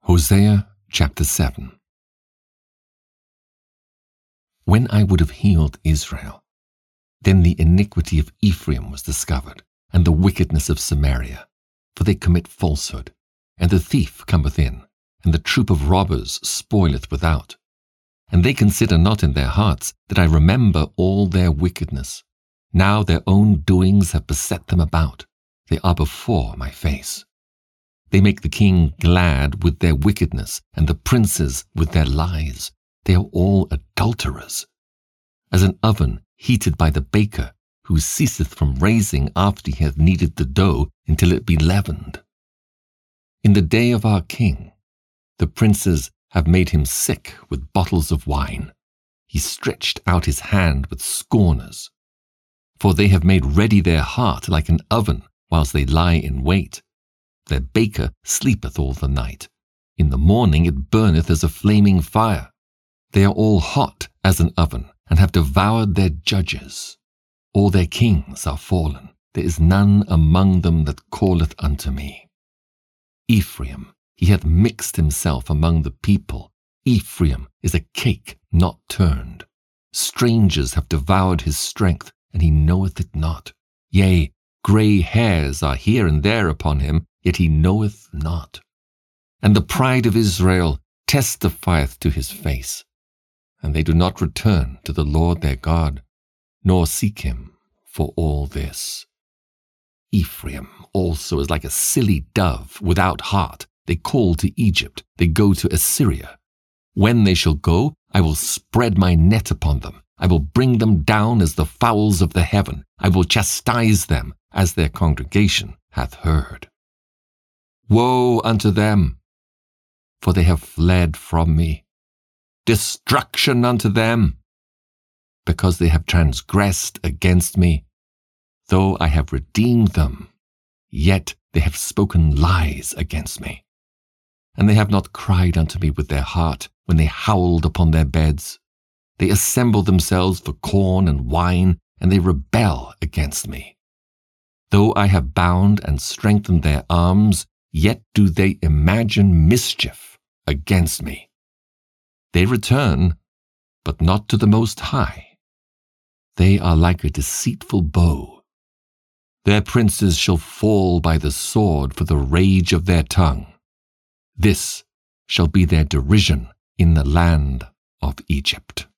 Hosea chapter 7. When I would have healed Israel, then the iniquity of Ephraim was discovered, and the wickedness of Samaria, for they commit falsehood, and the thief cometh in, and the troop of robbers spoileth without. And they consider not in their hearts that I remember all their wickedness. Now their own doings have beset them about, they are before my face. They make the king glad with their wickedness, and the princes with their lies. They are all adulterers. As an oven heated by the baker, who ceaseth from raising after he hath kneaded the dough until it be leavened. In the day of our king, the princes have made him sick with bottles of wine. He stretched out his hand with scorners. For they have made ready their heart like an oven, whilst they lie in wait. Their baker sleepeth all the night. In the morning it burneth as a flaming fire. They are all hot as an oven, and have devoured their judges. All their kings are fallen. There is none among them that calleth unto me. Ephraim, he hath mixed himself among the people. Ephraim is a cake not turned. Strangers have devoured his strength, and he knoweth it not. Yea, grey hairs are here and there upon him, yet he knoweth not. And the pride of Israel testifieth to his face. And they do not return to the Lord their God, nor seek him for all this. Ephraim also is like a silly dove without heart. They call to Egypt, they go to Assyria. When they shall go, I will spread my net upon them. I will bring them down as the fowls of the heaven. I will chastise them as their congregation hath heard. Woe unto them, for they have fled from me. Destruction unto them, because they have transgressed against me. Though I have redeemed them, yet they have spoken lies against me. And they have not cried unto me with their heart when they howled upon their beds. They assemble themselves for corn and wine, and they rebel against me. Though I have bound and strengthened their arms, yet do they imagine mischief against me. They return, but not to the Most High. They are like a deceitful bow. Their princes shall fall by the sword for the rage of their tongue. This shall be their derision in the land of Egypt.